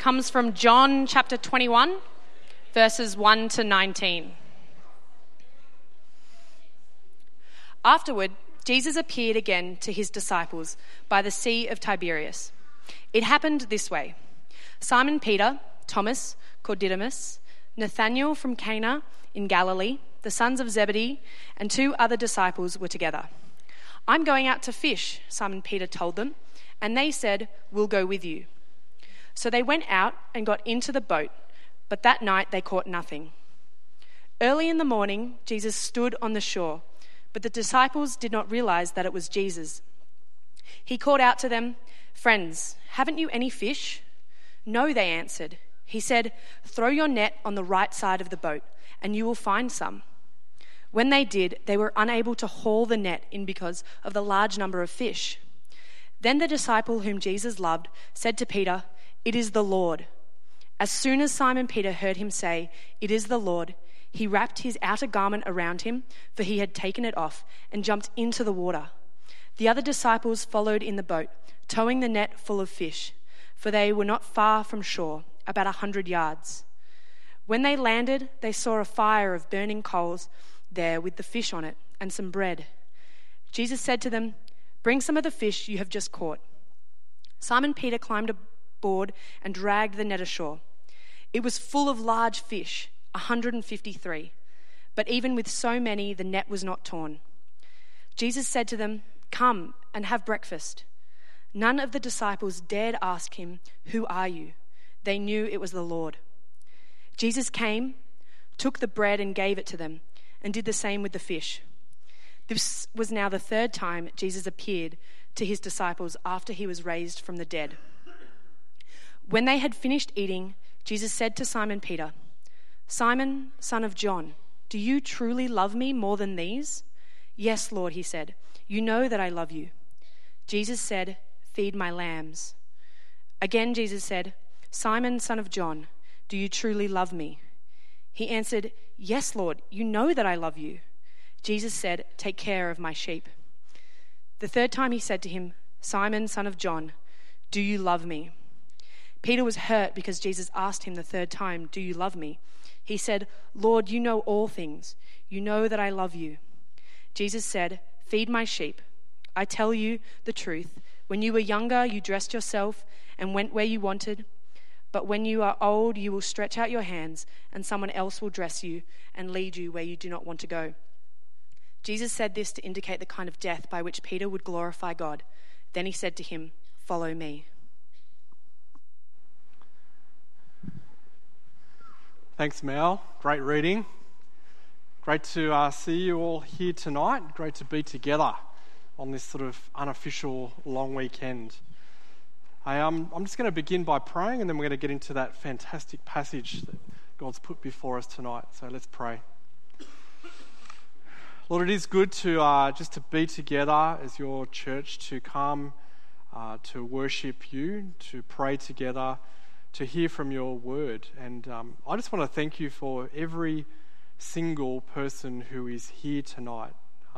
comes from John chapter 21, verses 1 to 19. Afterward, Jesus appeared again to his disciples by the Sea of Tiberias. It happened this way. Simon Peter, Thomas, called Didymus, Nathanael from Cana in Galilee, the sons of Zebedee, and 2 other disciples were together. "I'm going out to fish," Simon Peter told them, and they said, "We'll go with you." So they went out and got into the boat, but that night they caught nothing. Early in the morning, Jesus stood on the shore, but the disciples did not realize that it was Jesus. He called out to them, "Friends, haven't you any fish?" "No," they answered. He said, "Throw your net on the right side of the boat, and you will find some." When they did, they were unable to haul the net in because of the large number of fish. Then the disciple whom Jesus loved said to Peter, "It is the Lord." As soon as Simon Peter heard him say, "It is the Lord," he wrapped his outer garment around him, for he had taken it off, and jumped into the water. The other disciples followed in the boat, towing the net full of fish, for they were not far from shore, about 100 yards. When they landed, they saw a fire of burning coals there with the fish on it and some bread. Jesus said to them, "Bring some of the fish you have just caught." Simon Peter climbed aboard and dragged the net ashore. It was full of large fish, 153, but even with so many, the net was not torn. Jesus said to them, "Come and have breakfast." None of the disciples dared ask him, "Who are you?" They knew it was the Lord. Jesus came, took the bread and gave it to them, and did the same with the fish. This was now the 3rd time Jesus appeared to his disciples after he was raised from the dead. When they had finished eating, Jesus said to Simon Peter, "Simon, son of John, do you truly love me more than these?" "Yes, Lord," he said. "You know that I love you." Jesus said, "Feed my lambs." Again Jesus said, "Simon, son of John, do you truly love me?" He answered, "Yes, Lord, you know that I love you." Jesus said, "Take care of my sheep." The 3rd time he said to him, "Simon, son of John, do you love me?" Peter was hurt because Jesus asked him the 3rd time, "Do you love me?" He said, "Lord, you know all things. You know that I love you." Jesus said, "Feed my sheep. I tell you the truth. When you were younger, you dressed yourself and went where you wanted. But when you are old, you will stretch out your hands, and someone else will dress you and lead you where you do not want to go." Jesus said this to indicate the kind of death by which Peter would glorify God. Then he said to him, "Follow me." Thanks, Mel. Great reading. Great to see you all here tonight. Great to be together on this sort of unofficial long weekend. I'm just going to begin by praying, and then we're going to get into that fantastic passage that God's put before us tonight. So let's pray. Lord, it is good to just to be together as your church, to come to worship you, to pray together, to hear from your word. And I just want to thank you for every single person who is here tonight.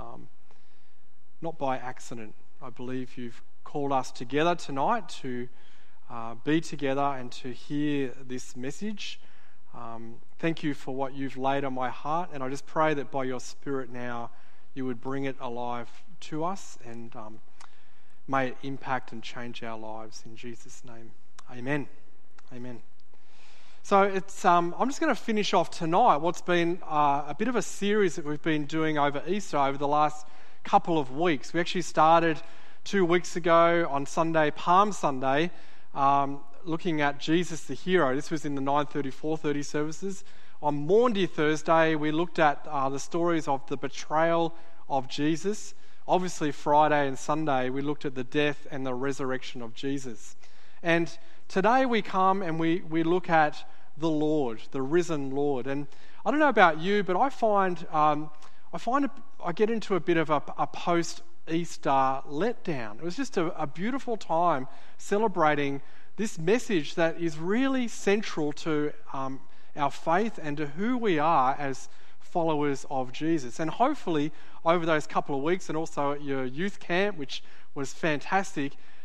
Not by accident. I believe you've called us together tonight to be together and to hear this message. Thank you for what you've laid on my heart, and I just pray that by your Spirit now you would bring it alive to us, and may it impact and change our lives. In Jesus' name, amen. Amen. So I'm just going to finish off tonight what's been a bit of a series that we've been doing over Easter over the last couple of weeks. We actually started 2 weeks ago on Sunday, Palm Sunday, looking at Jesus the hero. This was in the 9:30, 4:30 services. On Maundy Thursday, we looked at the stories of the betrayal of Jesus. Obviously, Friday and Sunday, we looked at the death and the resurrection of Jesus. And today we come and we look at the Lord, the risen Lord. And I don't know about you, but I find I get into a bit of a post-Easter letdown. It was just a beautiful time celebrating this message that is really central to our faith and to who we are as followers of Jesus. And hopefully over those couple of weeks, and also at your youth camp, which was fantastic,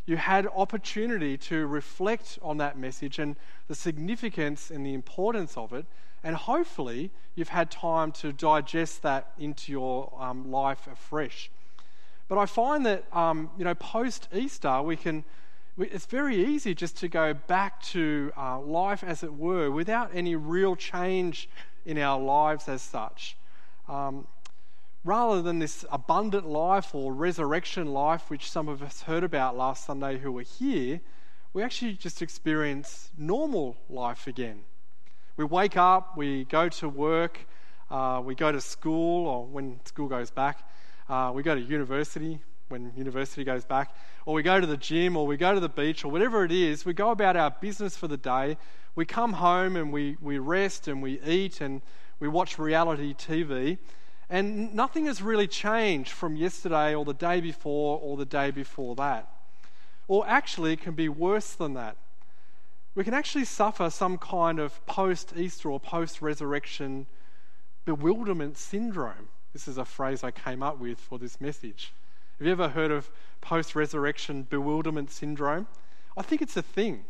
you had opportunity to reflect on that message and the significance and the importance of it, and hopefully you've had time to digest that into your life afresh. But I find that post-Easter it's very easy just to go back to life as it were without any real change in our lives as such. Rather than this abundant life or resurrection life, which some of us heard about last Sunday who were here, we actually just experience normal life again. We wake up, we go to work, we go to school, or when school goes back, we go to university when university goes back, or we go to the gym, or we go to the beach, or whatever it is. We go about our business for the day. We come home and we rest and we eat and we watch reality TV. And nothing has really changed from yesterday or the day before or the day before that. Or actually, it can be worse than that. We can actually suffer some kind of post-Easter or post-resurrection bewilderment syndrome. This is a phrase I came up with for this message. Have you ever heard of post-resurrection bewilderment syndrome? I think it's a thing.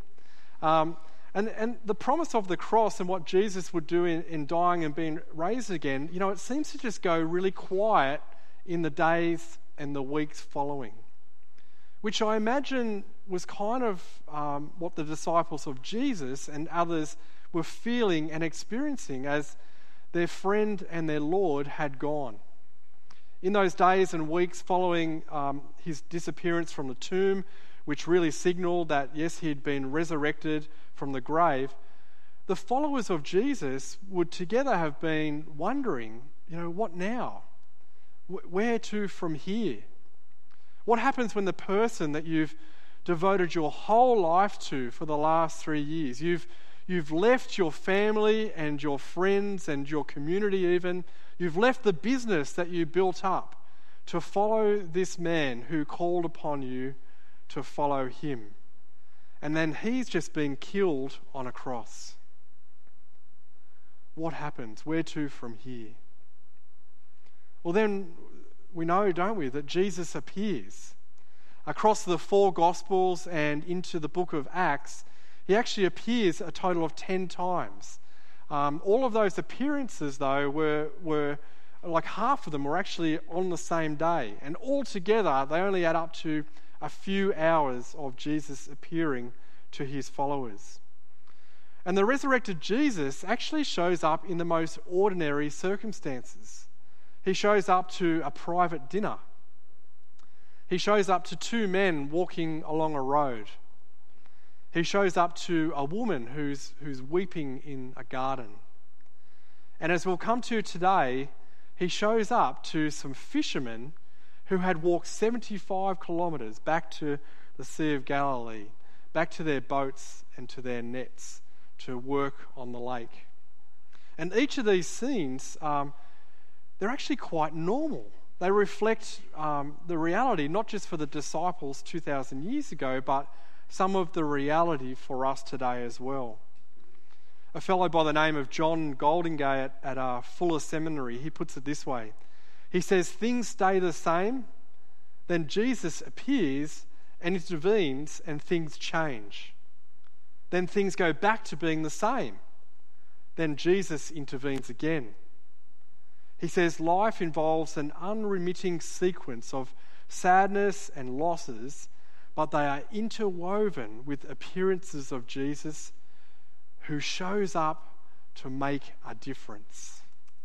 And the promise of the cross and what Jesus would do in dying and being raised again, it seems to just go really quiet in the days and the weeks following, which I imagine was kind of what the disciples of Jesus and others were feeling and experiencing as their friend and their Lord had gone. In those days and weeks following his disappearance from the tomb, which really signaled that, yes, he had been resurrected from the grave, the followers of Jesus would together have been wondering, what now? Where to from here? What happens when the person that you've devoted your whole life to for the last 3 years, you've left your family and your friends and your community even, you've left the business that you built up to follow this man who called upon you to follow him. And then he's just been killed on a cross. What happens? Where to from here? Well, then we know, don't we, that Jesus appears. Across the 4 Gospels and into the book of Acts, he actually appears a total of 10 times. All of those appearances, though, were like half of them were actually on the same day. And altogether, they only add up to a few hours of Jesus appearing to his followers. And the resurrected Jesus actually shows up in the most ordinary circumstances. He shows up to a private dinner. He shows up to 2 men walking along a road. He shows up to a woman who's weeping in a garden. And as we'll come to today, he shows up to some fishermen who had walked 75 kilometres back to the Sea of Galilee, back to their boats and to their nets to work on the lake. And each of these scenes, they're actually quite normal. They reflect the reality, not just for the disciples 2,000 years ago, but some of the reality for us today as well. A fellow by the name of John Goldingay at Fuller Seminary, he puts it this way. He says, things stay the same, then Jesus appears and intervenes and things change. Then things go back to being the same. Then Jesus intervenes again. He says life involves an unremitting sequence of sadness and losses, but they are interwoven with appearances of Jesus who shows up to make a difference.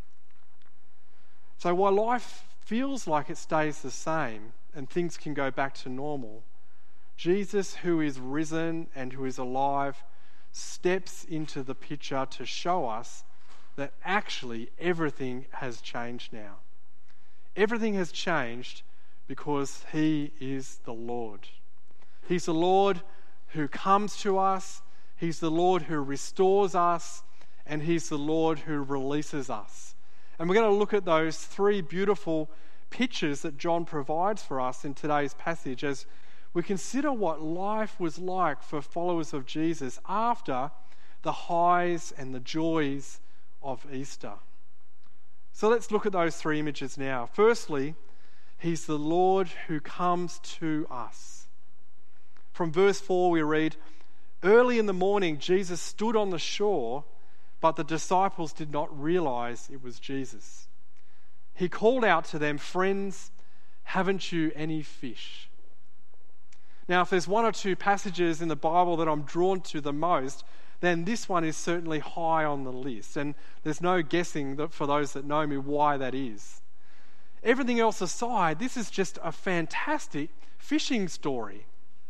So while life feels like it stays the same and things can go back to normal, Jesus, who is risen and who is alive, steps into the picture to show us that actually everything has changed now. Everything has changed because he is the Lord. He's the Lord who comes to us, he's the Lord who restores us, and he's the Lord who releases us. And we're going to look at those 3 beautiful pictures that John provides for us in today's passage as we consider what life was like for followers of Jesus after the highs and the joys of Easter. So let's look at those 3 images now. Firstly, he's the Lord who comes to us. From verse 4 we read, "Early in the morning Jesus stood on the shore, but the disciples did not realize it was Jesus. He called out to them, 'Friends, haven't you any fish?'" Now, if there's one or two passages in the Bible that I'm drawn to the most, then this one is certainly high on the list. And there's no guessing that for those that know me why that is. Everything else aside, this is just a fantastic fishing story.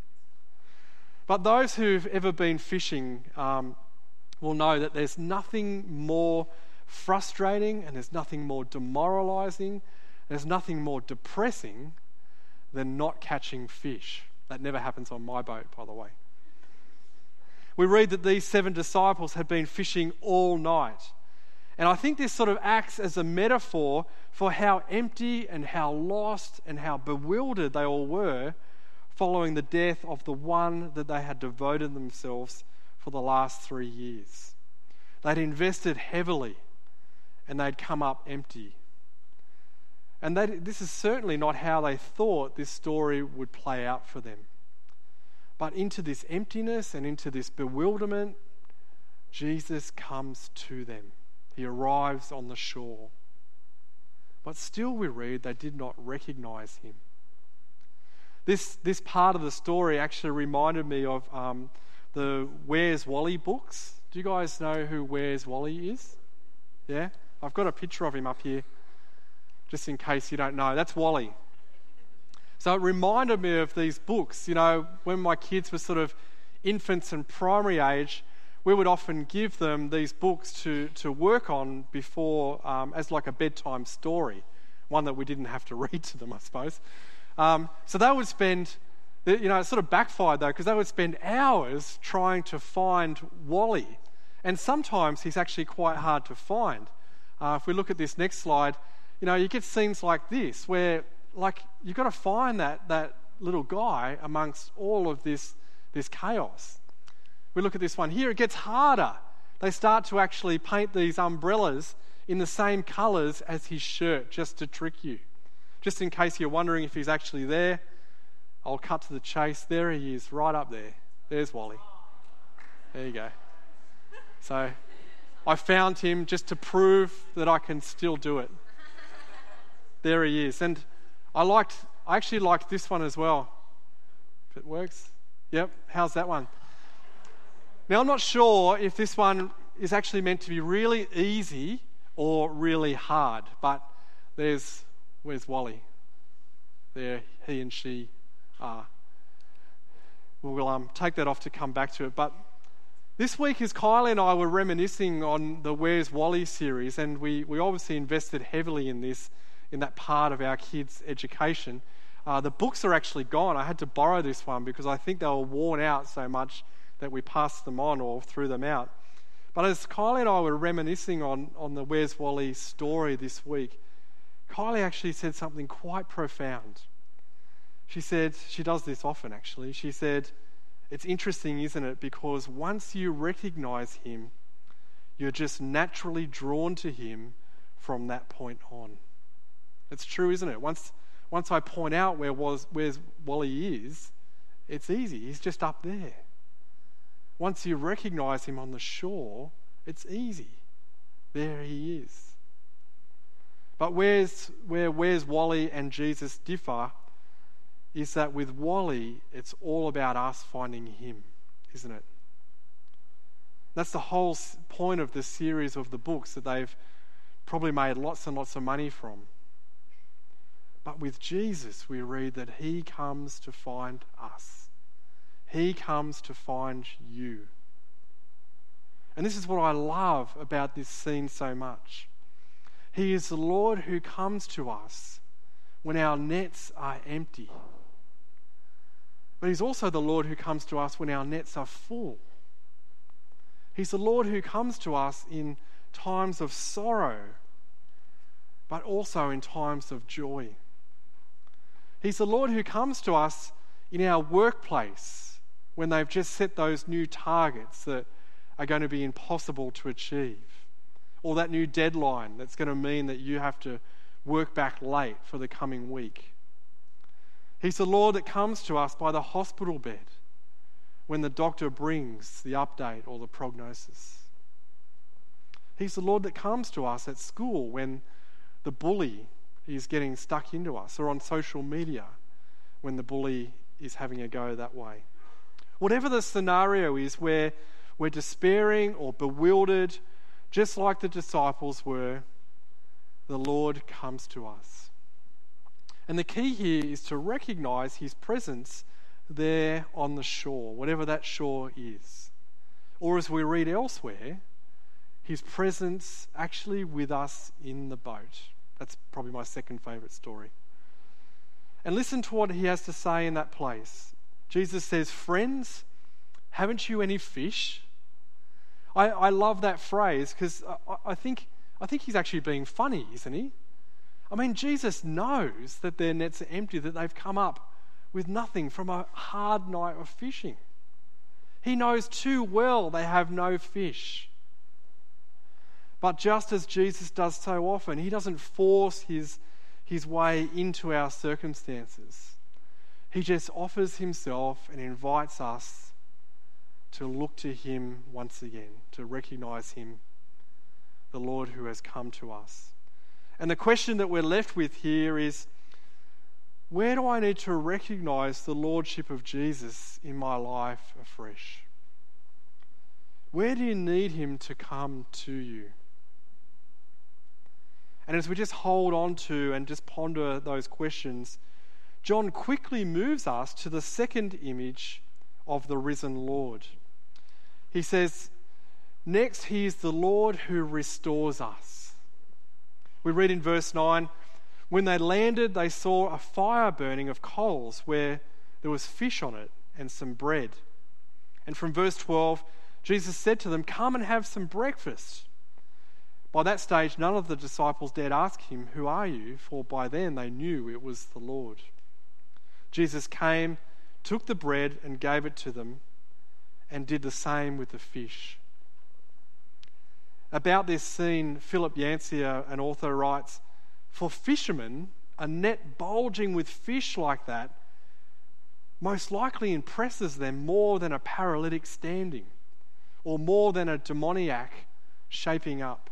But those who've ever been fishing will know that there's nothing more frustrating and there's nothing more demoralizing, there's nothing more depressing than not catching fish. That never happens on my boat, by the way. We read that these 7 disciples had been fishing all night. And I think this sort of acts as a metaphor for how empty and how lost and how bewildered they all were following the death of the one that they had devoted themselves for the last 3 years. They'd invested heavily and they'd come up empty. And this is certainly not how they thought this story would play out for them. But into this emptiness and into this bewilderment, Jesus comes to them. He arrives on the shore. But still we read they did not recognize him. This part of the story actually reminded me of the Where's Wally books. Do you guys know who Where's Wally is? Yeah? I've got a picture of him up here, just in case you don't know. That's Wally. So it reminded me of these books. You know, when my kids were sort of infants and primary age, we would often give them these books to work on before, as like a bedtime story, one that we didn't have to read to them, I suppose. So they would spend, it sort of backfired though, because they would spend hours trying to find Wally. And sometimes he's actually quite hard to find. If we look at this next slide, you get scenes like this where, like, you've got to find that little guy amongst all of this chaos. We look at this one here, it gets harder. They start to actually paint these umbrellas in the same colours as his shirt just to trick you. Just in case you're wondering if he's actually there, I'll cut to the chase. There he is, right up there. There's Wally. There you go. So I found him just to prove that I can still do it. There he is. And I actually liked this one as well. If it works. Yep, how's that one? Now, I'm not sure if this one is actually meant to be really easy or really hard, but where's Wally? There he and she are. We'll take that off to come back to it. But this week, as Kylie and I were reminiscing on the Where's Wally series, and we obviously invested heavily in that part of our kids' education, the books are actually gone. I had to borrow this one because I think they were worn out so much that we passed them on or threw them out. But as Kylie and I were reminiscing on the Where's Wally story this week, Kylie actually said something quite profound. She said, she does this often actually, she said, "It's interesting, isn't it? Because once you recognize him, you're just naturally drawn to him from that point on." It's true, isn't it? Once I point out where's Wally is, it's easy. He's just up there. Once you recognize him on the shore, it's easy. There he is. But where Where's Wally and Jesus differ is that with Wally, it's all about us finding him, isn't it? That's the whole point of the series of the books that they've probably made lots and lots of money from. But with Jesus, we read that he comes to find us. He comes to find you. And this is what I love about this scene so much. He is the Lord who comes to us when our nets are empty. But he's also the Lord who comes to us when our nets are full. He's the Lord who comes to us in times of sorrow, but also in times of joy. He's the Lord who comes to us in our workplace when they've just set those new targets that are going to be impossible to achieve, or that new deadline that's going to mean that you have to work back late for the coming week. He's the Lord that comes to us by the hospital bed when the doctor brings the update or the prognosis. He's the Lord that comes to us at school when the bully is getting stuck into us, or on social media when the bully is having a go that way. Whatever the scenario is where we're despairing or bewildered, just like the disciples were, the Lord comes to us. And the key here is to recognize his presence there on the shore, whatever that shore is. Or as we read elsewhere, his presence actually with us in the boat. That's probably my second favourite story. And listen to what he has to say in that place. Jesus says, "Friends, haven't you any fish?" I love that phrase because I think he's actually being funny, isn't he? I mean, Jesus knows that their nets are empty, that they've come up with nothing from a hard night of fishing. He knows too well they have no fish. But just as Jesus does so often, he doesn't force his way into our circumstances. He just offers himself and invites us to look to him once again, to recognize him, the Lord who has come to us. And the question that we're left with here is, where do I need to recognize the lordship of Jesus in my life afresh? Where do you need him to come to you? And as we just hold on to and just ponder those questions, John quickly moves us to the second image of the risen Lord. He says, next, he is the Lord who restores us. We read in verse 9, when they landed, they saw a fire burning of coals where there was fish on it and some bread. And from verse 12, Jesus said to them, "Come and have some breakfast." By that stage, none of the disciples dared ask him, "Who are you?" For by then they knew it was the Lord. Jesus came, took the bread and gave it to them, and did the same with the fish. About this scene, Philip Yancey, an author, writes, "For fishermen, a net bulging with fish like that most likely impresses them more than a paralytic standing, or more than a demoniac shaping up."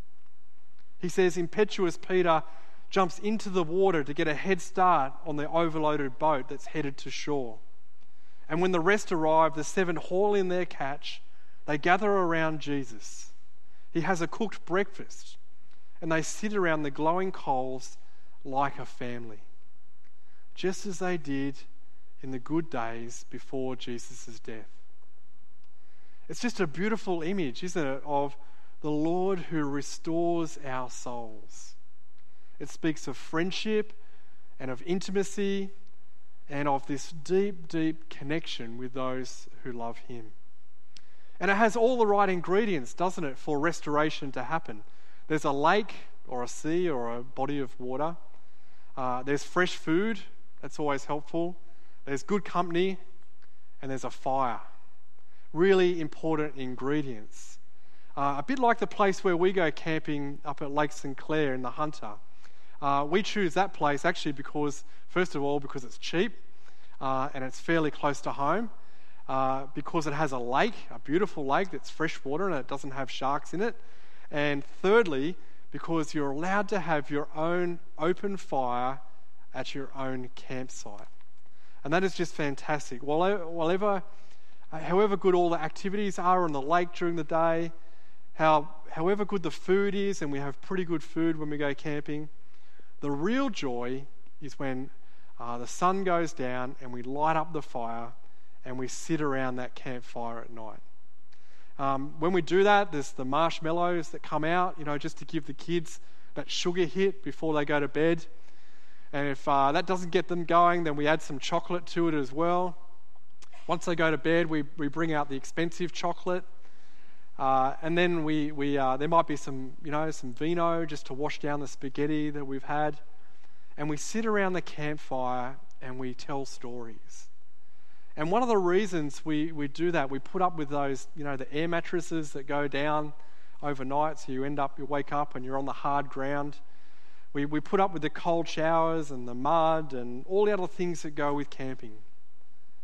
He says impetuous Peter jumps into the water to get a head start on the overloaded boat that's headed to shore. And when the rest arrive, the 7 haul in their catch. They gather around Jesus. He has a cooked breakfast, and they sit around the glowing coals like a family, just as they did in the good days before Jesus' death. It's just a beautiful image, isn't it, of the Lord who restores our souls. It speaks of friendship and of intimacy and of this deep, deep connection with those who love him. And it has all the right ingredients, doesn't it, for restoration to happen. There's a lake or a sea or a body of water. There's fresh food. That's always helpful. There's good company. And there's a fire. Really important ingredients. A bit like the place where we go camping up at Lake St. Clair in the Hunter. We choose that place actually because, first of all, because it's cheap and it's fairly close to home. Because it has a lake, a beautiful lake that's fresh water and it doesn't have sharks in it. And thirdly, because you're allowed to have your own open fire at your own campsite. And that is just fantastic. However good all the activities are on the lake during the day, however good the food is, and we have pretty good food when we go camping, the real joy is when the sun goes down and we light up the fire and we sit around that campfire at night. When we do that, there's the marshmallows that come out, just to give the kids that sugar hit before they go to bed. And if that doesn't get them going, then we add some chocolate to it as well. Once they go to bed, we bring out the expensive chocolate. And then there might be some vino just to wash down the spaghetti that we've had. And we sit around the campfire and we tell stories. And one of the reasons we do that, we put up with those, the air mattresses that go down overnight, so you wake up and you're on the hard ground. We put up with the cold showers and the mud and all the other things that go with camping.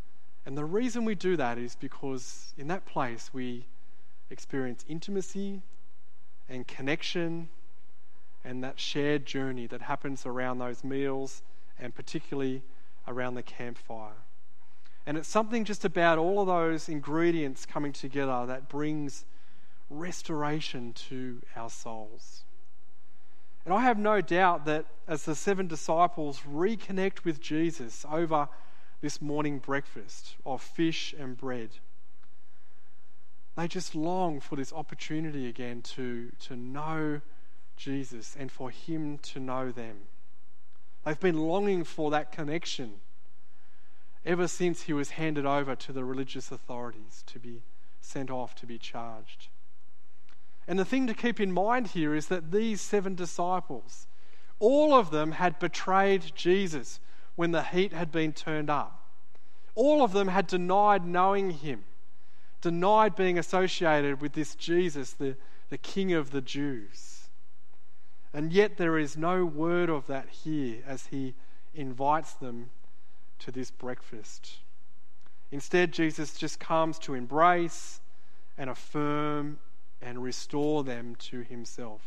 And the reason we do that is because in that place we experience intimacy and connection and that shared journey that happens around those meals and particularly around the campfire. And it's something just about all of those ingredients coming together that brings restoration to our souls. And I have no doubt that as the 7 disciples reconnect with Jesus over this morning breakfast of fish and bread, they just long for this opportunity again to know Jesus and for him to know them. They've been longing for that connection ever since he was handed over to the religious authorities to be sent off to be charged. And the thing to keep in mind here is that these 7 disciples, all of them had betrayed Jesus when the heat had been turned up. All of them had denied knowing him, denied being associated with this Jesus, the King of the Jews. And yet there is no word of that here as he invites them to this breakfast. Instead, Jesus just comes to embrace and affirm and restore them to himself.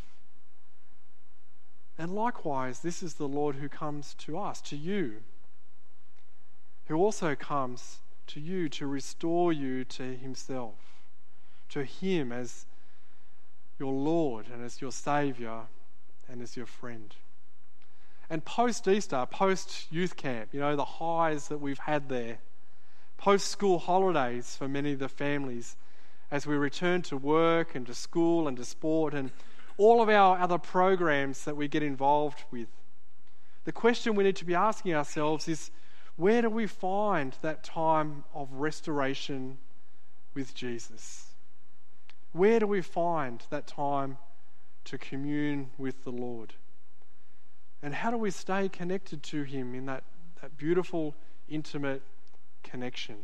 And likewise, this is the Lord who comes to us, to you, who also comes to you to restore you to himself, to him as your Lord and as your Saviour and as your friend. And post-Easter, post-youth camp, the highs that we've had there, post-school holidays for many of the families, as we return to work and to school and to sport and all of our other programs that we get involved with, the question we need to be asking ourselves is, where do we find that time of restoration with Jesus? Where do we find that time to commune with the Lord? And how do we stay connected to him in that beautiful, intimate connection?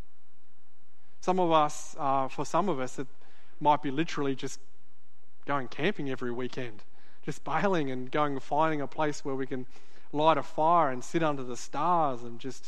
For some of us, it might be literally just going camping every weekend, just bailing and going and finding a place where we can light a fire and sit under the stars and just,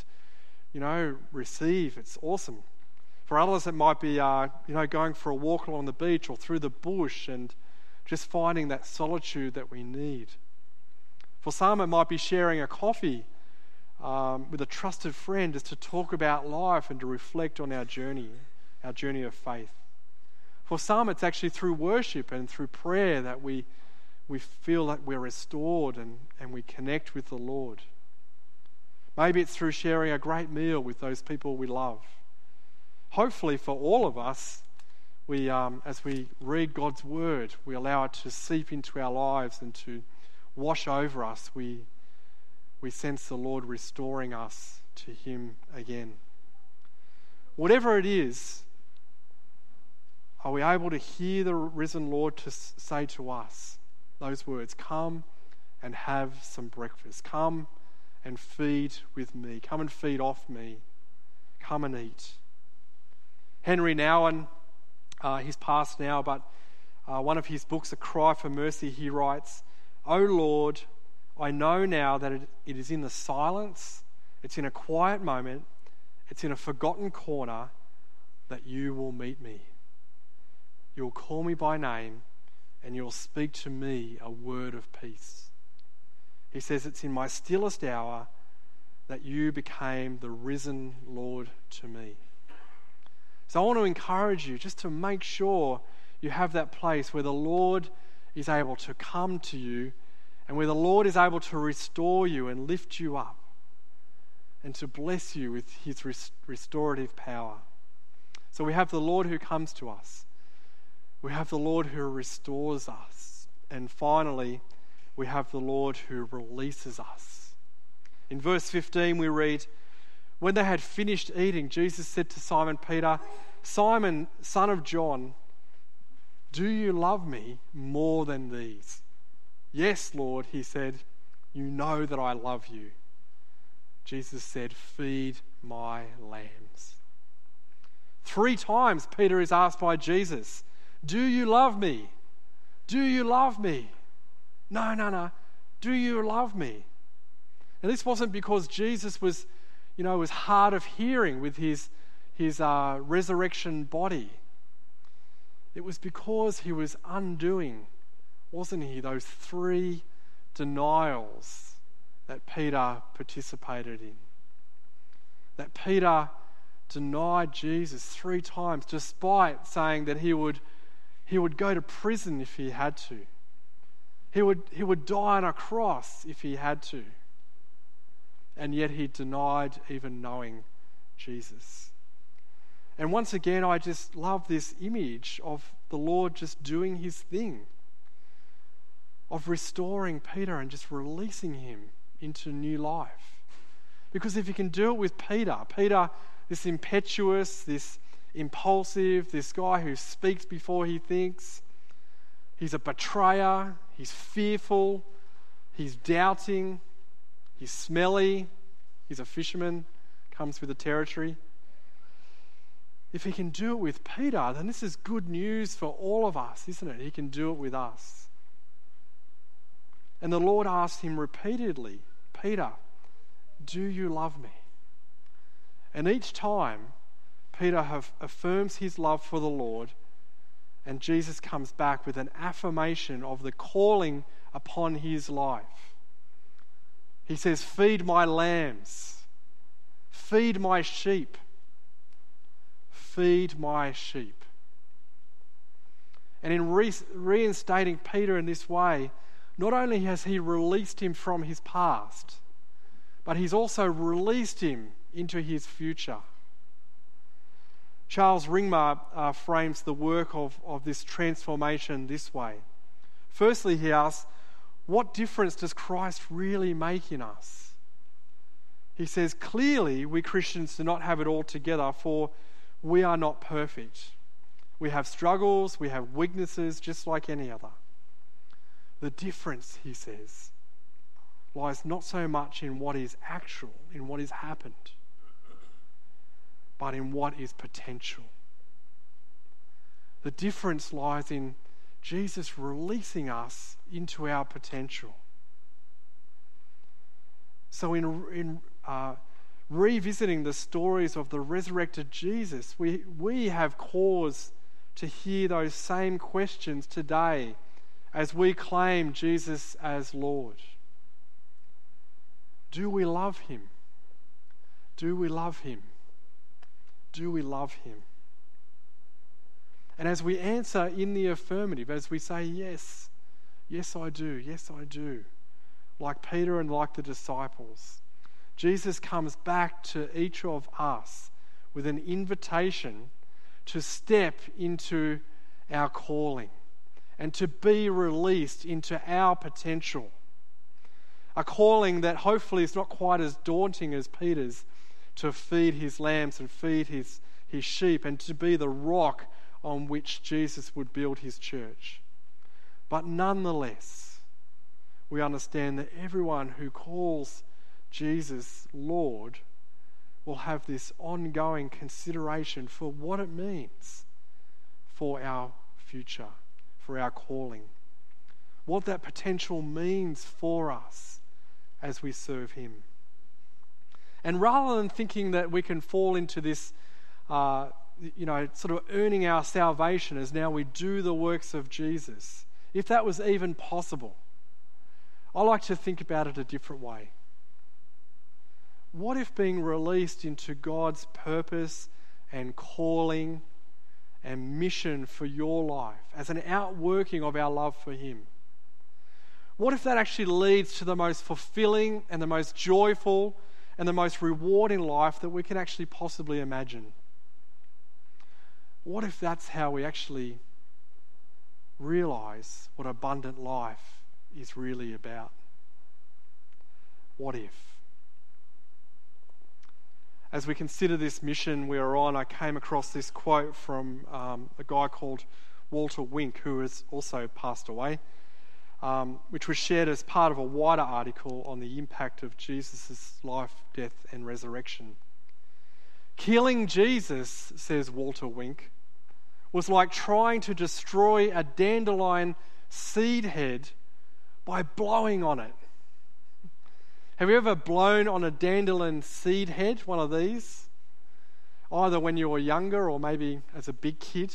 receive. It's awesome. For others, it might be, going for a walk along the beach or through the bush and just finding that solitude that we need. For some, it might be sharing a coffee with a trusted friend just to talk about life and to reflect on our journey of faith. For some, it's actually through worship and through prayer that we feel that we're restored and we connect with the Lord. Maybe it's through sharing a great meal with those people we love. Hopefully for all of us, we, as we read God's word, we allow it to seep into our lives and to wash over us. We sense the Lord restoring us to him again. Whatever it is, are we able to hear the risen Lord to say to us those words, come and have some breakfast. Come and feed with me. Come and feed off me. Come and eat. Henry Nouwen, he's passed now, but one of his books, A Cry for Mercy, he writes, "O Lord, I know now that it is in the silence, it's in a quiet moment, it's in a forgotten corner that you will meet me. You'll call me by name and you'll speak to me a word of peace." He says, it's in my stillest hour that you became the risen Lord to me. So I want to encourage you just to make sure you have that place where the Lord is able to come to you and where the Lord is able to restore you and lift you up and to bless you with his restorative power. So we have the Lord who comes to us. We have the Lord who restores us. And finally, we have the Lord who releases us. In verse 15 we read, when they had finished eating, Jesus said to Simon Peter, "Simon, son of John, do you love me more than these?" "Yes, Lord," he said, "you know that I love you." Jesus said, "Feed my lambs." 3 times Peter is asked by Jesus, "Do you love me? Do you love me?" No. Do you love me? And this wasn't because Jesus was hard of hearing with his his resurrection body, it was because he was undoing, wasn't he, those 3 denials that Peter participated in. That Peter denied Jesus 3 times, despite saying that he would go to prison if he had to. He would die on a cross if he had to. And yet he denied even knowing Jesus. And once again, I just love this image of the Lord just doing his thing, of restoring Peter and just releasing him into new life. Because if he can do it with Peter, this impetuous, this impulsive, this guy who speaks before he thinks, he's a betrayer, he's fearful, he's doubting, he's smelly, he's a fisherman, comes with the territory. If he can do it with Peter, then this is good news for all of us, isn't it? He can do it with us. And the Lord asked him repeatedly, Peter, do you love me? And each time, Peter affirms his love for the Lord, and Jesus comes back with an affirmation of the calling upon his life. He says, feed my lambs, feed my sheep, feed my sheep. And in reinstating Peter in this way, not only has he released him from his past, but he's also released him into his future. Charles Ringmar frames the work of this transformation this way. Firstly, he asks, what difference does Christ really make in us? He says, clearly we Christians do not have it all together, for we are not perfect. We have struggles, we have weaknesses, just like any other. The difference, he says, lies not so much in what is actual, in what has happened, but in what is potential. The difference lies in Jesus releasing us into our potential. So in revisiting the stories of the resurrected Jesus, we have cause to hear those same questions today as we claim Jesus as Lord. Do we love him? Do we love him? Do we love him? And as we answer in the affirmative, as we say, yes, yes I do, yes I do, like Peter and like the disciples, Jesus comes back to each of us with an invitation to step into our calling and to be released into our potential. A calling that hopefully is not quite as daunting as Peter's, to feed his lambs and feed his sheep and to be the rock on which Jesus would build his church. But nonetheless, we understand that everyone who calls Jesus Lord will have this ongoing consideration for what it means for our future, for our calling, what that potential means for us as we serve him. And rather than thinking that we can fall into this, sort of earning our salvation as now we do the works of Jesus, if that was even possible, I like to think about it a different way. What if being released into God's purpose and calling and mission for your life as an outworking of our love for him, what if that actually leads to the most fulfilling and the most joyful and the most rewarding life that we can actually possibly imagine? What if that's how we actually realize what abundant life is really about? What if? As we consider this mission we are on, I came across this quote from a guy called Walter Wink, who has also passed away, which was shared as part of a wider article on the impact of Jesus' life, death, and resurrection. Killing Jesus, says Walter Wink, was like trying to destroy a dandelion seed head by blowing on it. Have you ever blown on a dandelion seed head, one of these? either when you were younger or maybe as a big kid.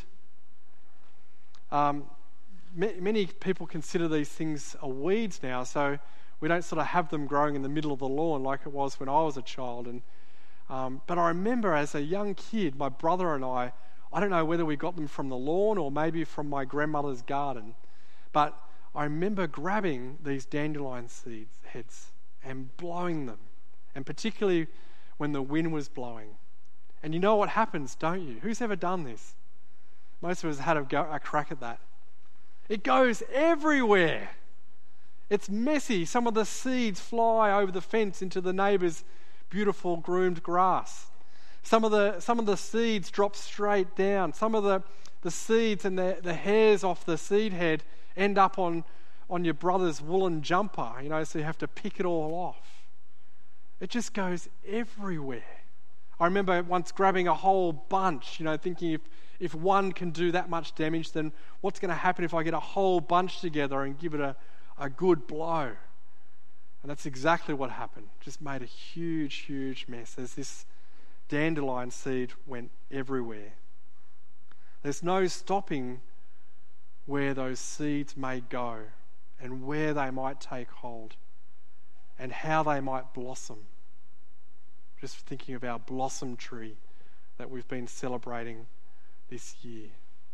Many people consider these things weeds now, so we don't sort of have them growing in the middle of the lawn like it was when I was a child. But I remember as a young kid, my brother and I don't know whether we got them from the lawn or maybe from my grandmother's garden, but I remember grabbing these dandelion heads and blowing them, and particularly when the wind was blowing. And you know what happens, don't you? Who's ever done this? Most of us had a crack at that. It goes everywhere. It's messy. Some of the seeds fly over the fence into the neighbour's beautiful groomed grass. Some of the seeds drop straight down. Some of the seeds and the hairs off the seed head end up on your brother's woolen jumper, so you have to pick it all off. It just goes everywhere. I remember once grabbing a whole bunch, thinking if one can do that much damage, then what's going to happen if I get a whole bunch together and give it a good blow? And that's exactly what happened. Just made a huge, huge mess as this dandelion seed went everywhere. There's no stopping where those seeds may go and where they might take hold and how they might blossom. Just thinking of our blossom tree that we've been celebrating this year.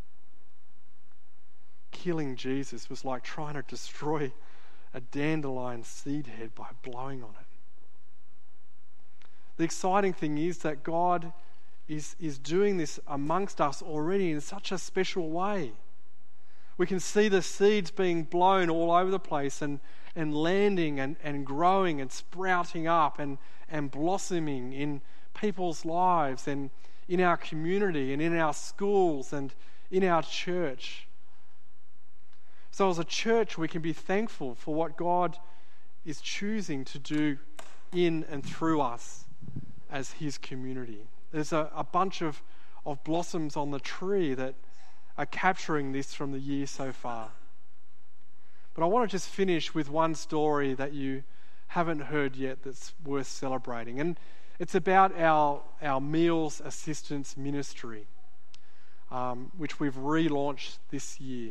Killing Jesus was like trying to destroy a dandelion seed head by blowing on it. The exciting thing is that God is doing this amongst us already in such a special way. We can see the seeds being blown all over the place and landing and growing and sprouting up and blossoming in people's lives and in our community and in our schools and in our church. So as a church, we can be thankful for what God is choosing to do in and through us as his community. There's a bunch of blossoms on the tree that are capturing this from the year so far. But I want to just finish with one story that you haven't heard yet that's worth celebrating. And it's about our Meals Assistance Ministry, which we've relaunched this year.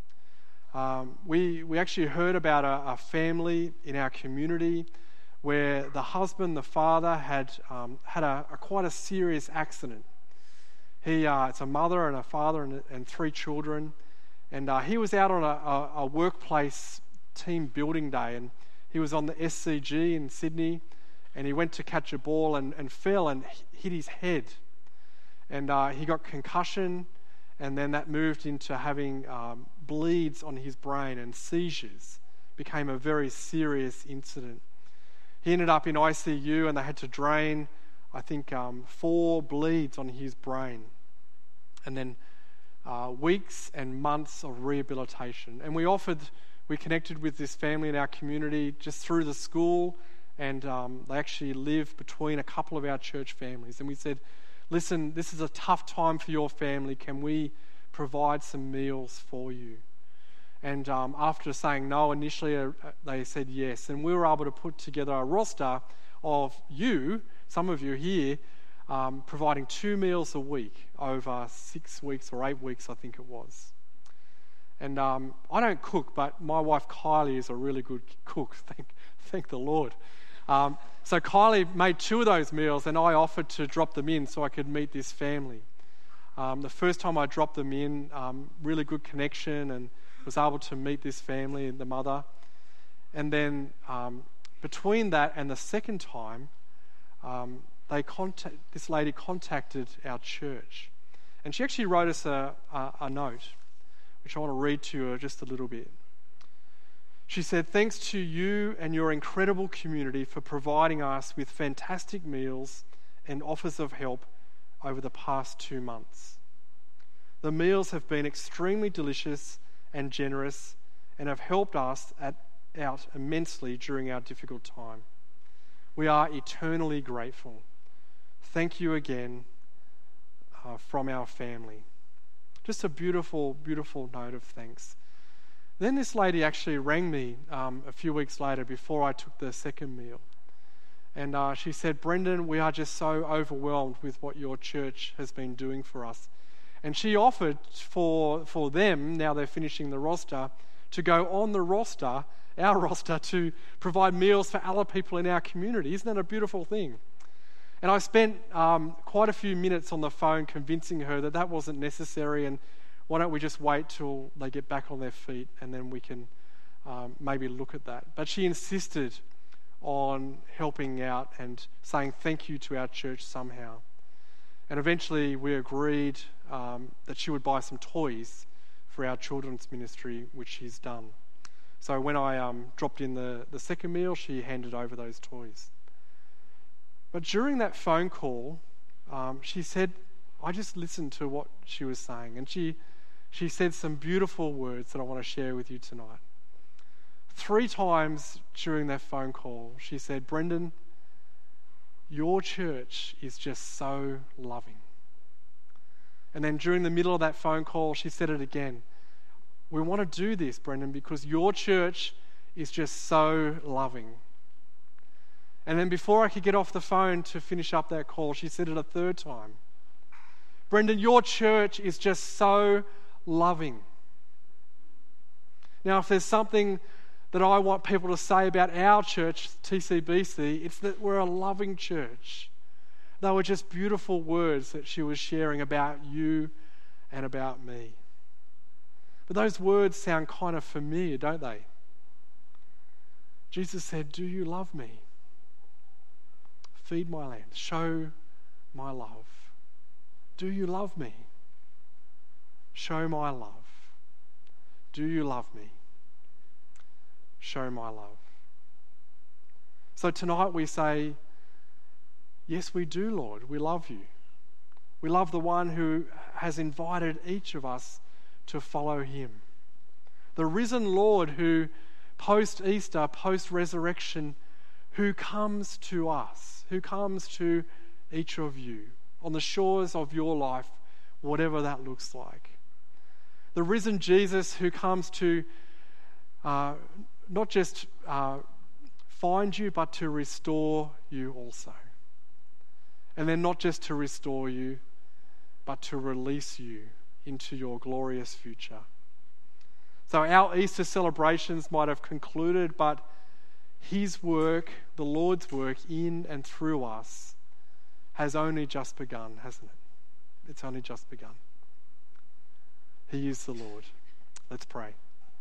We actually heard about a family in our community where the husband, the father, had quite a serious accident. It's a mother and a father and 3 children, and he was out on a workplace team building day, and he was on the SCG in Sydney, and he went to catch a ball and fell and hit his head, and he got concussion, and then that moved into having bleeds on his brain and seizures. Became a very serious incident. He ended up in ICU and they had to drain, I think, 4 bleeds on his brain. And then weeks and months of rehabilitation. And we connected with this family in our community just through the school, and they actually live between a couple of our church families. And we said, listen, this is a tough time for your family. Can we provide some meals for you? And after saying no initially, they said yes. And we were able to put together a roster of some of you here, providing 2 meals a week over 6 weeks or 8 weeks, I think it was. And I don't cook, but my wife Kylie is a really good cook. Thank the Lord. So Kylie made 2 of those meals, and I offered to drop them in so I could meet this family. The first time I dropped them in, really good connection, and was able to meet this family and the mother. And then between that and the second time, this lady contacted our church. And she actually wrote us a note, which I want to read to you just a little bit. She said, "Thanks to you and your incredible community for providing us with fantastic meals and offers of help over the past 2 months. The meals have been extremely delicious and generous and have helped us out immensely during our difficult time. We are eternally grateful. Thank you again from our family." Just a beautiful, beautiful note of thanks. Then this lady actually rang me a few weeks later before I took the second meal. And she said, Brendan, we are just so overwhelmed with what your church has been doing for us. And she offered for them, now they're finishing the roster, to go on the roster, our roster, to provide meals for other people in our community. Isn't that a beautiful thing? And I spent quite a few minutes on the phone convincing her that wasn't necessary, and why don't we just wait till they get back on their feet and then we can maybe look at that. But she insisted on helping out and saying thank you to our church somehow. And eventually we agreed that she would buy some toys for our children's ministry, which she's done. So when I dropped in the second meal, she handed over those toys. But during that phone call, she said, I just listened to what she was saying, and she said some beautiful words that I want to share with you tonight. 3 times during that phone call, she said, Brendan, your church is just so loving. And then during the middle of that phone call, she said it again. We want to do this, Brendan, because your church is just so loving. And then before I could get off the phone to finish up that call, she said it a 3rd time. Brendan, your church is just so loving. Now, if there's something that I want people to say about our church, TCBC, it's that we're a loving church. They were just beautiful words that she was sharing about you and about me. But those words sound kind of familiar, don't they? Jesus said, do you love me? Feed my lambs. Show my love. Do you love me? Show my love. Do you love me? Show my love. So tonight we say, yes, we do, Lord. We love you. We love the one who has invited each of us to follow him. The risen Lord who post-Easter, post-resurrection, who comes to us, who comes to each of you on the shores of your life, whatever that looks like. The risen Jesus who comes to not just find you, but to restore you also. And then not just to restore you, but to release you into your glorious future. So our Easter celebrations might have concluded, but his work, the Lord's work in and through us, has only just begun, hasn't it? It's only just begun. He is the Lord. Let's pray.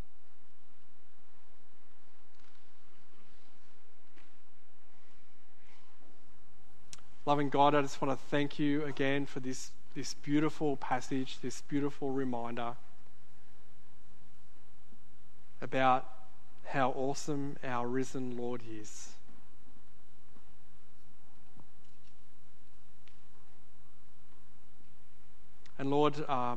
Loving God, I just want to thank you again for this beautiful passage, this beautiful reminder about how awesome our risen Lord is. And Lord,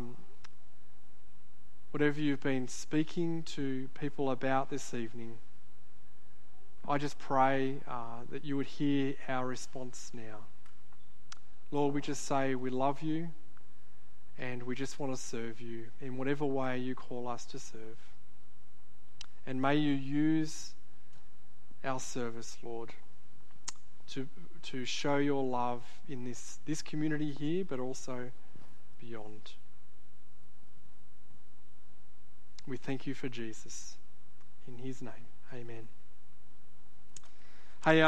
whatever you've been speaking to people about this evening, I just pray that you would hear our response now. Lord, we just say we love you and we just want to serve you in whatever way you call us to serve. And may you use our service, Lord, to show your love in this community here, but also beyond. We thank you for Jesus. In his name, amen. Hey,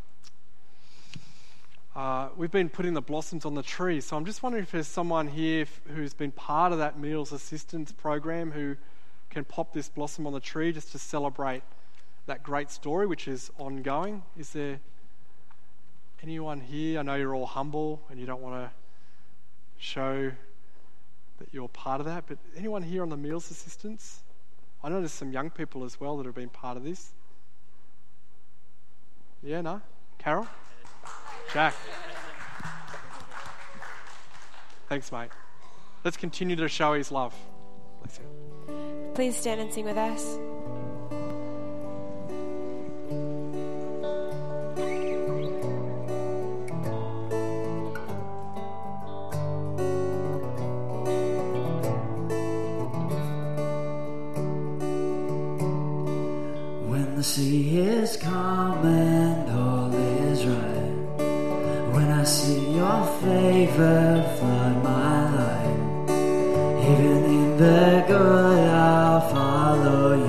we've been putting the blossoms on the tree, so I'm just wondering if there's someone here who's been part of that Meals Assistance program who can pop this blossom on the tree just to celebrate that great story which is ongoing. Is there anyone here? I know you're all humble and you don't want to show that you're part of that, but anyone here on the Meals Assistance? I know there's some young people as well that have been part of this. Yeah, no? Carol? Jack? Thanks, mate. Let's continue to show his love. Bless you. Please stand and sing with us. When the sea is calm and all is right, your favor flood my life, even in the